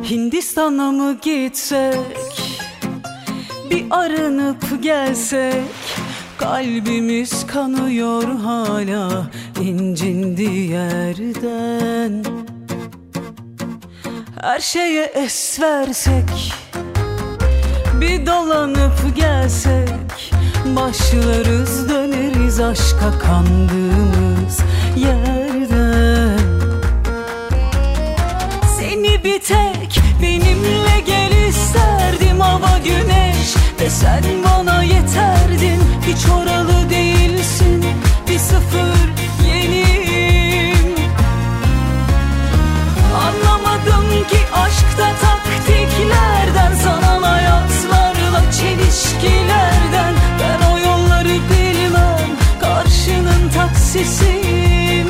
Hindistan'a mı gitsek, bir arınıp gelsek? Kalbimiz kanıyor hala incindiği yerden. Her şeye es versek, bir dolanıp gelsek, başlarız döneriz aşka kandığımız yerden. Seni bir tek benimle gel isterdim, hava güneş ve sen bana yeterdin. Hiç oralı değilsin, bir sıfır yeniyim. Anlamadım ki aşkta taktiklerden, sanal hayatlarla çelişkilerden. Ben o yolları bilmem, karşının taksisiyim.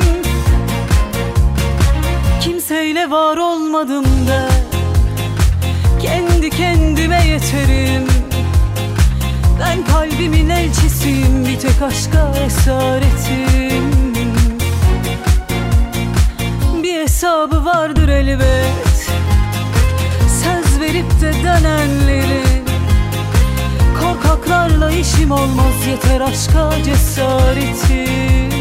Kimseyle var olmadım ben, kendi kendime yeterim. Ben kalbimin elçisiyim, bir tek aşka esaretim. Bir hesabı vardır elbet, söz verip de dönenlerin. Korkaklarla işim olmaz, yeter aşka cesaretim.